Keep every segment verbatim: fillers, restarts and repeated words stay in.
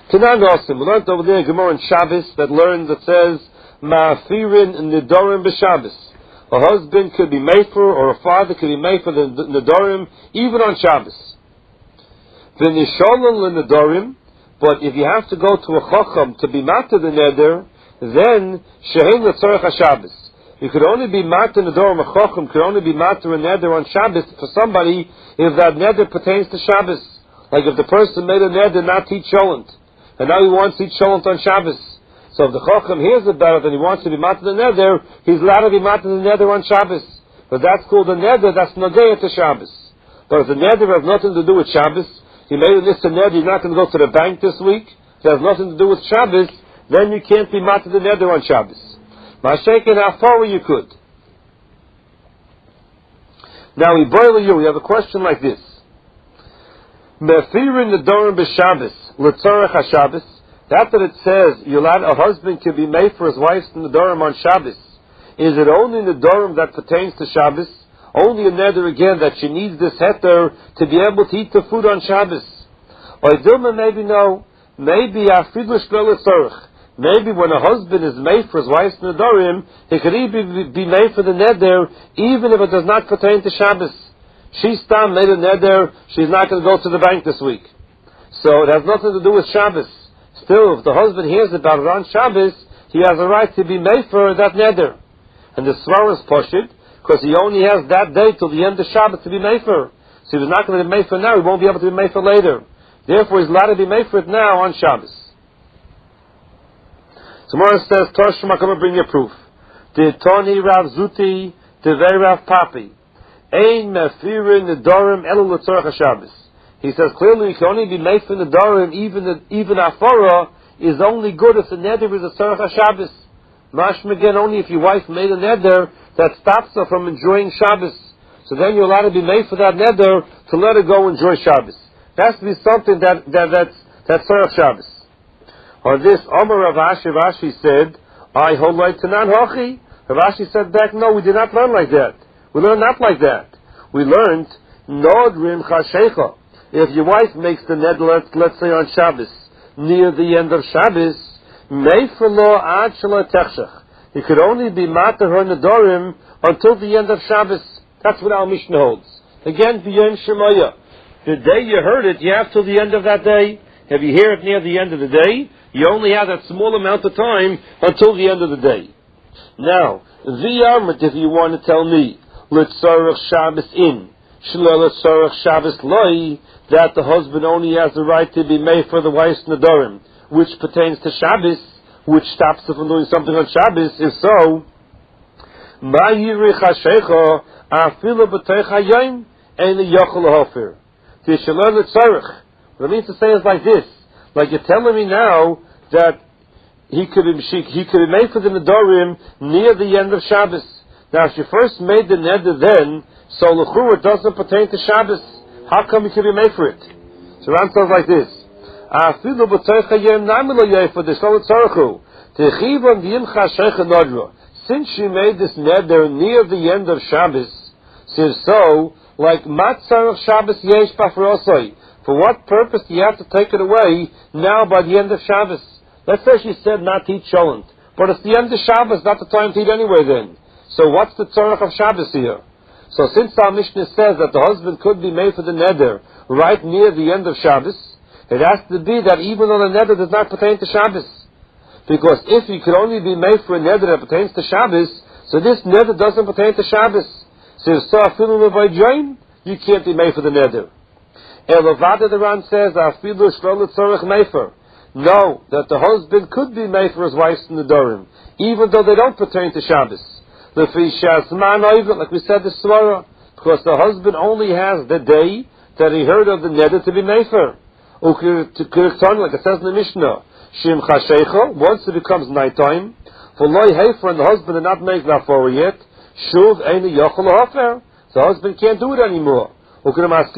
Kenan Osim. We learned over there in Gemara in Shabbos that learned that says Ma'afirin Nidorim b'Shabbos. A husband could be mefer, or a father could be mefer the Nidorim even on Shabbos. V'nisholan l'Nidorim. But if you have to go to a chacham to be matter the neder, then shehein l'tzorech haShabbos. You could only be matter Nidorim, a chacham could only be matter a neder on Shabbos for somebody if that neder pertains to Shabbos. Like if the person made a neder not to eat sholent, and now he wants to eat sholent on Shabbos. So if the chacham hears about it and he wants to be matter the neder, he's allowed to be matter the neder on Shabbos. But that's called a neder that's nageya to Shabbos. But if the neder has nothing to do with Shabbos, he made a list of neder, he's not going to go to the bank this week, it has nothing to do with Shabbos, then you can't be matter the neder on Shabbos. Ma'ashekin hafara you could. Now we boil you, we have a question like this. Mefirin Nidorim b'Shabbos, l'tzorech haShabbos. That that it says you're allowed, a husband can be made for his wife's Nidorim on Shabbos. Is it only Nidorim that pertains to Shabbos? Only a neder again that she needs this heter to be able to eat the food on Shabbos? Or Dilma, maybe no. Maybe afidlu shelo l'tzorech. Maybe when a husband is made for his wife's Nidorim, he could even be made for the neder even if it does not pertain to Shabbos. She stam made a neder, she's not going to go to the bank this week. So it has nothing to do with Shabbos. Still, if the husband hears about it on Shabbos, he has a right to be made for that neder. And the Svar is poshut, because he only has that day till the end of Shabbos to be made for. So if he's not going to be made for now, he won't be able to be made for later. Therefore, he's allowed to be made for it now on Shabbos. So Mora says, Toshma, come and bring your proof. De Toni Rav Zuti, De Vei Rav Papi. Ein mefirin Nidorim elu l'tzorech haShabbos. He says clearly you can only be made for Nidorim, even the, even afara is only good if the neder is a tzorech haShabbos. Mashma again, only if your wife made a neder that stops her from enjoying Shabbos. So then you're allowed to be made for that neder to let her go enjoy Shabbos. It has to be something that, that that's that's tzorech Shabbos. On this, Omar Rav Ashi, Rav Ashi said, I hold like Tanan Hochi. Rav Ashi said back, no, we did not learn like that. We learned not like that. We learned Nodrim Chashecha. If your wife makes the neder, let's, let's say on Shabbos, near the end of Shabbos, Meifelo Ad Shelo Techshach. You could only be mater her Nidorim until the end of Shabbos. That's what our Mishnah holds. Again, V'yom Shemaya. The day you heard it, you have till the end of that day. If you hear it near the end of the day, you only have that small amount of time until the end of the day. Now, V'yarmat, if you want to tell me, L'tzorech Shabbos in, Shelo L'tzorech Shabbos loi, that the husband only has the right to be made for the wife's Nidorim, which pertains to Shabbos, which stops her from doing something on Shabbos. If so, Ma yirich hashecha afilu b'teich hayom ein yochel lahofir. T'shalom l'tzorech. What it means to say is like this: like you're telling me now that he could be she, he could be made for the Nidorim near the end of Shabbos. Now, if she first made the neder then, so l'chur it doesn't pertain to Shabbos. How come he could be made for it? So Ram says like this. Since she made this neder near the end of Shabbos, says so, like matzarach Shabbos yesh b'farosai. For what purpose do you have to take it away now by the end of Shabbos? Let's say she said not to eat sholent, but it's the end of Shabbos, not the time to eat anyway then. So what's the tzorach of Shabbos here? So since our Mishnah says that the husband could be made for the neder right near the end of Shabbos, it has to be that even though the neder does not pertain to Shabbos. Because if you could only be made for a neder that pertains to Shabbos, so this neder doesn't pertain to Shabbos. So if so, you can't be made for the neder. Elavada the Ran says, no, that the husband could be made for his wife's Nidorim, even though they don't pertain to Shabbos. Like we said, the Svara, because the husband only has the day that he heard of the neder to be made for. Like it says in the Mishnah, Shim Chashecha, once it becomes nighttime, for loy hefer and the husband did not make that for yet, Shuv Eini Yochel Hofer, the husband can't do it anymore. So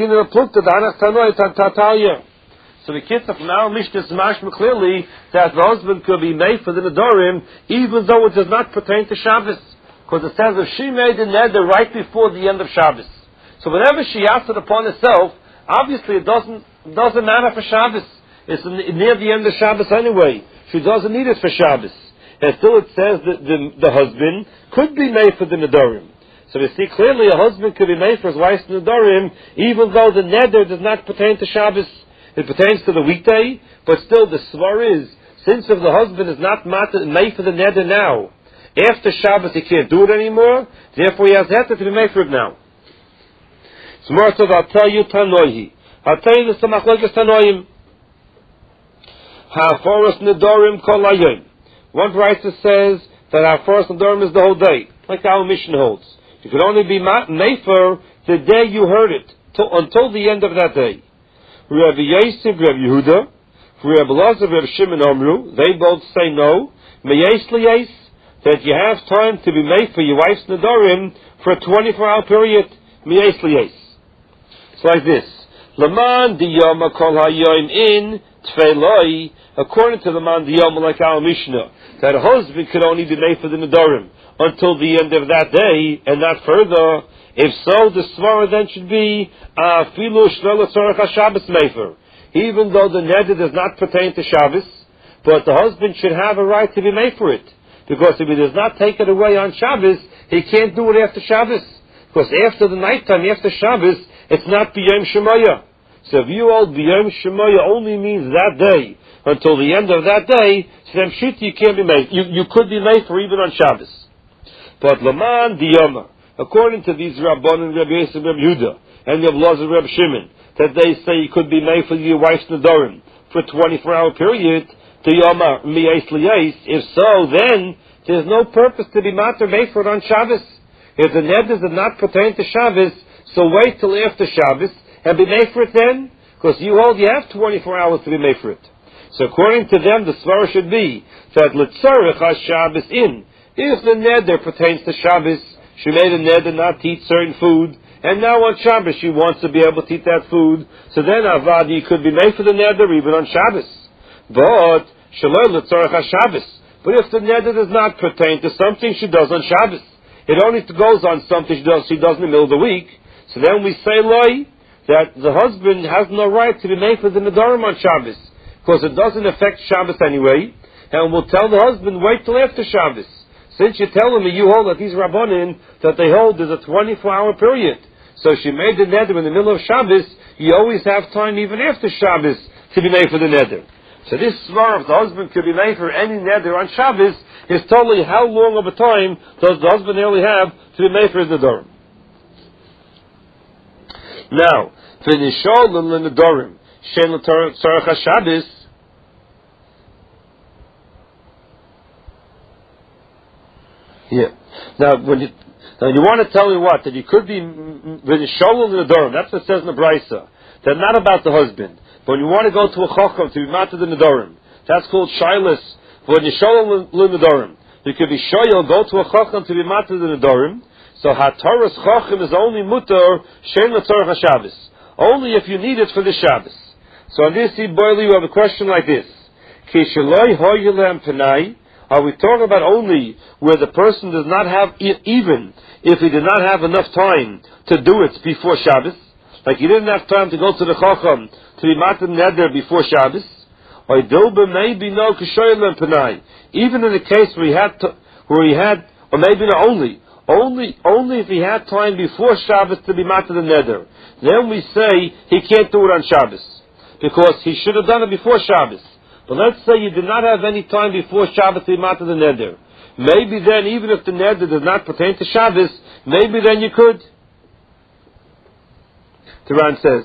the kids from our Mishnah smash clearly that the husband could be made for the Nidorim, even though it does not pertain to Shabbos. Because it says if she made the neder right before the end of Shabbos. So whenever she asked it upon herself, obviously it doesn't doesn't matter for Shabbos. It's near the end of Shabbos anyway. She doesn't need it for Shabbos. And still it says that the, the husband could be made for the Nedarim. So we see clearly a husband could be made for his wife's Nedarim, even though the Neder does not pertain to Shabbos. It pertains to the weekday, but still the svar is, since if the husband is not made for the Neder now, after Shabbos he can't do it anymore, therefore he has to be made for it now. So more so I'll tell you Tanoihi. I'll tell you the Samachlokas Tanoim. Ha-forest Nedarim kol hayom. One writer says that our first Nedarim is the whole day, like our mission holds. You can only be mefer the day you heard it, till, until the end of that day. Rabbi Yosef, Rabbi Yehuda, Rabbi Elazar, Rabbi Shimon Omru, they both say no. Meyes liyes, that you have time to be made for your wife's Nedarim for a twenty-four hour period. Meyes liyes. It's like this. Laman diyama kol hayom in tfeiloi, according to the man diyama like our Mishnah, that a husband could only be made for the Nedarim until the end of that day, and not further. If so, the svara then should be afilu shelo tzorech haShabbos mefer. Even though the neder does not pertain to Shabbos, but the husband should have a right to be made for it, because if he does not take it away on Shabbos, he can't do it after Shabbos. Because after the nighttime, after Shabbos, it's not b'yom shemaya. So if you hold b'yom shemaya only means that day until the end of that day, so then shit you can't be made. You you could be made for even on Shabbos. But Laman Diyama, according to these Rabbanan, Rabbi Yosef, Rabbi Yehuda, and Rabbi Elazar, Rabbi Shimon, that they say you could be made for your wife's Nedarim for a twenty-four hour period, Diyama miyes liyes. If so, then there's no purpose to be matter made for it on Shabbos. If the neder does not pertain to Shabbos, so wait till after Shabbos and be made for it then, because you hold you have twenty-four hours to be made for it. So according to them, the svara should be that l'tzorech ha-Shabbos in. If the neder pertains to Shabbos, she made a neder not to eat certain food, and now on Shabbos she wants to be able to eat that food, so then avadi could be made for the neder even on Shabbos. But shaloi l'tzorech ha-Shabbos. But if the neder does not pertain to something she does on Shabbos, it only goes on something she does she does in the middle of the week, so then we say loi, that the husband has no right to be made for the nedarim on Shabbos, because it doesn't affect Shabbos anyway, and we'll tell the husband wait till after Shabbos. Since you're telling me you hold that these Rabbanim, that they hold is a twenty-four hour period. So she made the neder in the middle of Shabbos, you always have time even after Shabbos to be made for the neder. So this svar of the husband could be made for any neder on Shabbos is totally how long of a time does the husband only have to be made for his nedarim. Now, for nishol and nedarim, shen l'tzorech haShabbos, yeah. Now, when you now you want to tell me what that you could be v'nishol and nedarim. That's what it says in the Brisa. They're not about the husband. But when you want to go to a chacham to be matter the nedarim, that's called shaylas. V'nishol l'nedarim. You could be shoyel, go to a chacham to be matter the nedarim. So hataras chacham is only mutar shen l'tzorech haShabbos. Only if you need it for the Shabbos. So on this boiler you have a question like this: Ki sheloi hoyelem penai. Are we talking about only where the person does not have, even if he did not have enough time to do it before Shabbos? Like he didn't have time to go to the Chacham to be matam neder before Shabbos? Or maybe no kishoyelem penai. Even in the case where he had, to, where he had, or maybe not only, only, only if he had time before Shabbos to be matam the neder. Then we say he can't do it on Shabbos because he should have done it before Shabbos. But let's say you did not have any time before Shabbos to be matter the neder. Maybe then, even if the neder does not pertain to Shabbos, maybe then you could. The Ran says,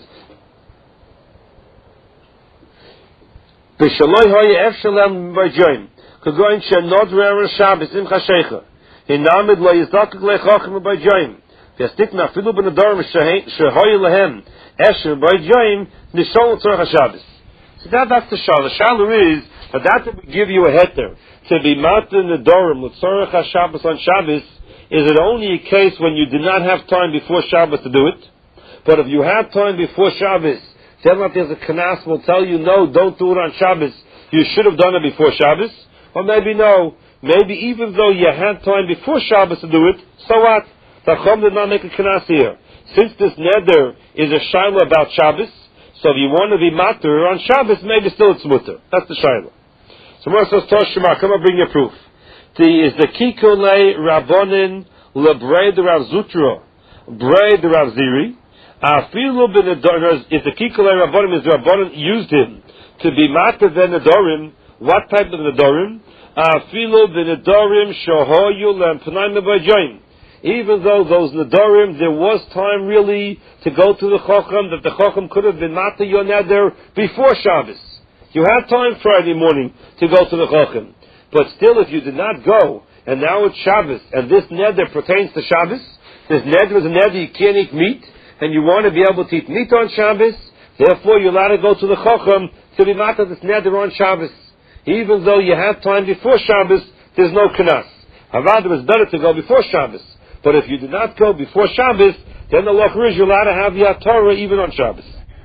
"B'shaloi hoye efshalem b'joim kagoin shenodrer Shabbos im chashecha hinamid lo yizakik lechachim b'joim v'yastik nafilu b'nedarim shehoye lehem esher b'joim nishol tzorech haShabbos." So that, that's the shal. The shal is that that would give you a heter to be matter nedarim l'tzorech haShabbos on Shabbos. Is it only a case when you did not have time before Shabbos to do it? But if you have time before Shabbos, then like there's a kanas will tell you no, don't do it on Shabbos. You should have done it before Shabbos. Or maybe no, maybe even though you had time before Shabbos to do it, so what? The Chum did not make a kanas here. Since this neder is a shaila about Shabbos, So if you want to be matter on Shabbos, maybe still it's mutter. That's the shayla. So Moshe says, Toshima, come and bring your proof. The is the Kikole Rabbonin Lebrei the Rav Zutra, Brei the Rav Ziri. Afilu bin Adorim, if the Kikole Rabbonim is the Rabbonim used him to be matter than Adorim, what type of Adorim? Afilu bin Adorim Shohoyul and Pnaim Bajayim. Even though those Nadorim, there was time really to go to the Chochem, that the Chochem could have been matter your neder before Shabbos. You had time Friday morning to go to the Chochem. But still, if you did not go, and now it's Shabbos, and this neder pertains to Shabbos, this neder is a neder you can't eat meat, and you want to be able to eat meat on Shabbos, therefore you're allowed to go to the Chochem to be matter this neder on Shabbos. Even though you have time before Shabbos, there's no kanas. However, it's better to go before Shabbos. But if you did not go before Shabbos, then the law is you're allowed to have your Torah even on Shabbos.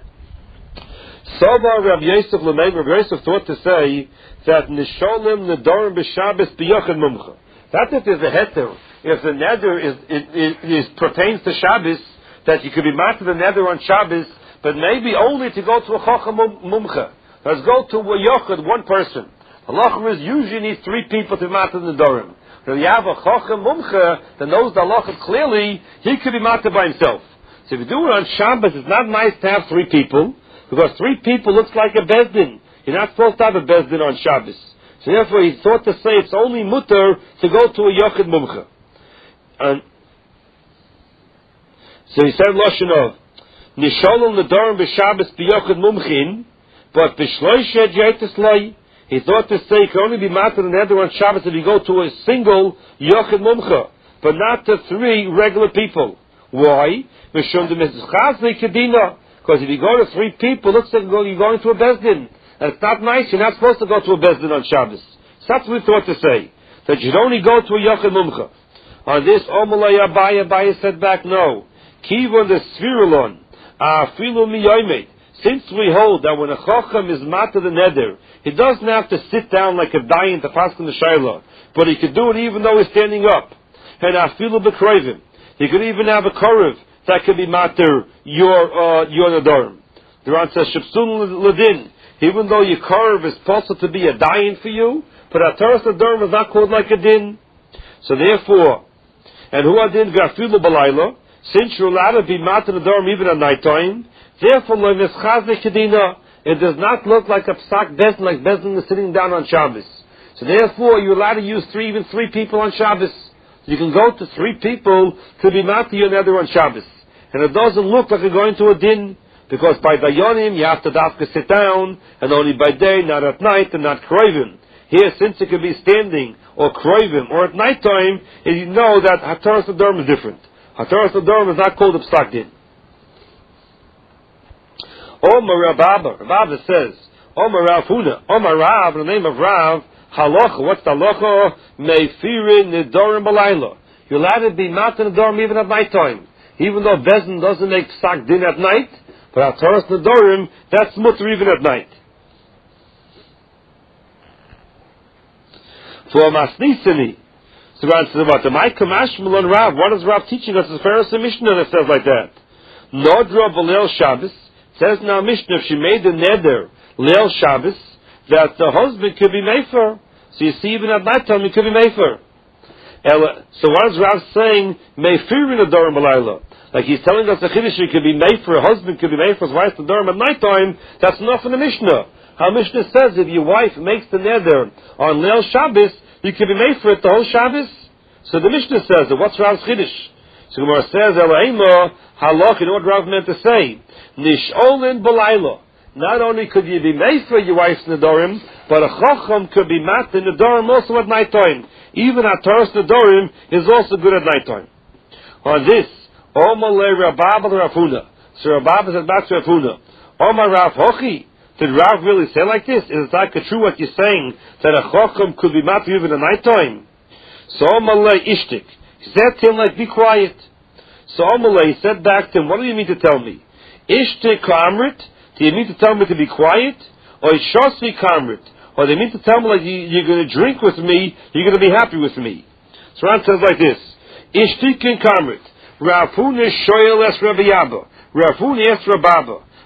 Sovar Rabbi Yosef Lemei, Rabbi Yosef thought to say that Nisholim Nedorim b'Shabbos b'Yochid Mumcha. That if there's a heter, if the neder is, is, is, is pertains to Shabbos, that you could be matter the neder on Shabbos, but maybe only to go to a Chacham Mumcha. Let's go to a Yochid, one person. The law is usually needs three people to matter the Nedorim. If you have a Chochem Mumcha that knows the halacha clearly, he could be matter by himself. So if you do it on Shabbos, it's not nice to have three people, because three people looks like a bezdin. You're not supposed to have a bezdin on Shabbos. So therefore he thought to say it's only mutter to go to a Yochid Mumcha. And so he said Loshenov, Nisholom Nedorim b'Shabbos b'Yochid Mumchin, but b'Shloishe Jaitis Loi. He thought to say it can only be matter and neder on Shabbos if you go to a single Yochid Mumcha, but not to three regular people. Why? Because if you go to three people, it looks like you're going to a bezdin. And it's not nice, you're not supposed to go to a bezdin on Shabbos. So that's what we thought to say. That you should only go to a Yochid Mumcha. On this, Omalay Abaye, Abaye said back, no. Kivon the Svirulon, Afilu Miyoimet. Since we hold that when a Chochem is matter the neder, he doesn't have to sit down like a dayan to pass in the shayla, but he could do it even though he's standing up. And afilu b'kroivim, he could even have a korev that could be matter your uh, your nedarim. The Ran says shepsun ladin, even though your korev is possible to be a dayan for you, but a teres nedarim is not called like a din. So therefore, and who adin gafilu balayla, since you're allowed to be matter nedarim even at night time. Therefore, it does not look like a psak bezdin, like bezdin is sitting down on Shabbos. So therefore, you're allowed to use three, even three people on Shabbos. You can go to three people to be matter your neder on Shabbos. And it doesn't look like you're going to a din, because by dayanim you have to dafka sit down, and only by day, not at night, and not kroivim. Here, since it could be standing, or kroivim, or at night time, you know that hataras adorim is different. Hataras adorim is not called a psak din. Omar Rababa, Rababa says, Omar Rav Huna, Omar Rav, in the name of Rav, halacha, what's the halacha? Meifirin Nedorim Balayla. You're allowed to be matter Nedorim even at night time. Even though Bezin doesn't make psak din at night, but at Taras Nedorim, that's mutter even at night. For Masnisini, so Rav says about the Maika Mashmal Rav, what is Rav teaching us? It's Pharisee Mishnah that says like that. Nodra Balel Shabbos, says now Mishnah, if she made the neder Leil Shabbos, that the husband could be mefer. So you see, even at night time, he could be mefer. So what is Rav saying? Mefirin adorim b'layla. Like he's telling us the chiddush, he could be mefer, a husband could be mefer, his wife adorim at night time. That's enough in the Mishnah. How Mishnah says, if your wife makes the neder on Leil Shabbos, you could be mefer at the whole Shabbos. So the Mishnah says, what's Rav's chiddush? So Gemara says, Eloheinu halach, you know what Rav meant to say? Nisholin b'layla. Not only could you be made for your wife's nedorim, but a chacham could be mat in nedorim also at night time. Even at Taras nedorim is also good at night time. On this, Omar le Rabab Rav Huna. So Rabab said back to Rav Huna, Omar Rav Hochi. Did Rav really say like this? Is it like true what you're saying that a chacham could be mat even at night time? So Omar le Ishtik. He said to him like, be quiet. So Amalei said back to him, what do you mean to tell me? Ishte kamrit? Do you mean to tell me to be quiet? Or Ishasi kamrit? Or do you mean to tell me like you, you're going to drink with me, you're going to be happy with me? So Ran says like this, Ishtikin kamrit. Rav Huna shoyel es Rabbi Abba. Rav Huna asked Rababa,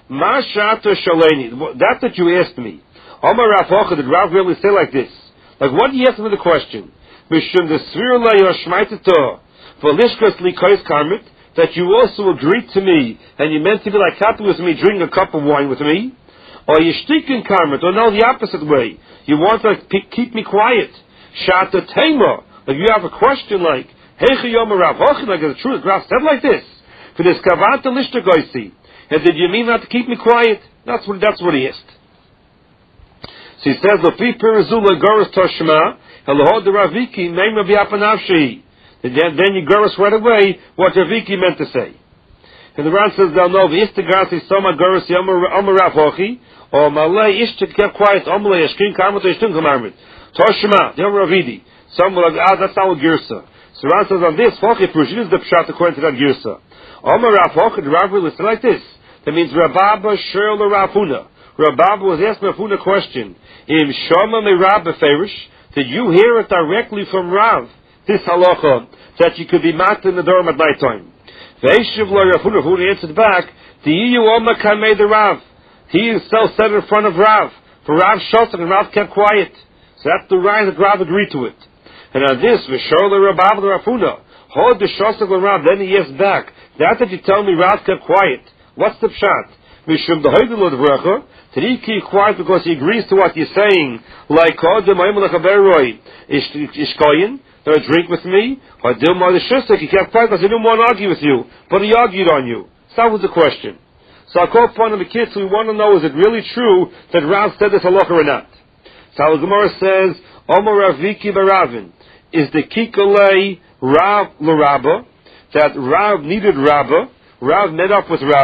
Ma shata shaleni. That that you asked me. Omar Rav Hocha, did Rav really say like this? Like, what do you ask me the question? Mishum the svir la yoshmaitata v'lishkas li kais karmit, that you also agreed to me, and you meant to be like happy with me, drinking a cup of wine with me? Or yishtikin karmit, or no, the opposite way. You want to like, keep me quiet. Shata tema. Like, you have a question like, Heicha Yom Rav Hocha, like the truth, Rav said like this. For this kavata lishtagoisi. And did you mean not to keep me quiet? That's what, that's what he asked. So he says, Lafi Pirazula Goras Toshma, Elohod the Raviki, Name of Yapanavshi. Then, then you Goras right away what Raviki meant to say. And the Ran says, they'll know, V'istagasi Soma Goras Yom Rav Hochi, or Malay Ishtik kept quiet, Omalay Ashkin Karmat, Ishtin Kamarmit. Toshma, Yom Ravidi. Some will like, ah, that's not what Girsa. So Ran says, on this, Hochi Prushim is the Pshat according to that Girsa. Omar Rav Hochi, the Rav will listen like this. That means Rababa Shirl Rav Huna. Rababa was asking Rav Huna a question. Im Shoma me Rav Beferish, did you hear it directly from Rav, this halacha, that you could be mat in the dorm at night time? Ve'eshiv lo Rav Huna, Huna answered back, Diyu Oma Kamei the Rav. He himself said in front of Rav, for Rav shot and Rav kept quiet. So that's the right that Rav agreed to it. And on this, V'shor le Rababa the Rav Huna, hold the shostak le Rav, then he asked back, that that you tell me Rav kept quiet. What's the pshat? Mishum the Hoydel of Bracha. Did he keep quiet because he agrees to what you're saying? Like, oh, the Ma'im Lechaberoi, Ishkoyin, don't drink with me? Or Dilma the Shustak, he kept quiet because he didn't want to argue with you. But he argued on you. So that was the question. So I'll call upon the kids, we want to know, is it really true that Rav said this halacha or not? So Al Gemara says, Omer Raviki Baravin, is the Kikalei Rav L'Rabba, that Rav needed Rabba, Rav met up with Rav,